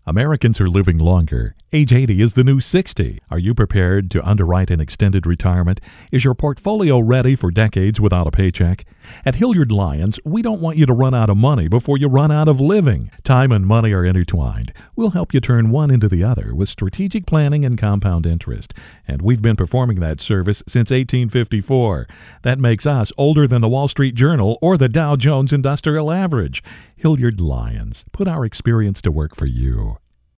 Americans are living longer. Age 80 is the new 60. Are you prepared to underwrite an extended retirement? Is your portfolio ready for decades without a paycheck? At Hilliard Lyons, we don't want you to run out of money before you run out of living. Time and money are intertwined. We'll help you turn one into the other with strategic planning and compound interest. And we've been performing that service since 1854. That makes us older than the Wall Street Journal or the Dow Jones Industrial Average. Hilliard Lyons. Put our experience to work for you.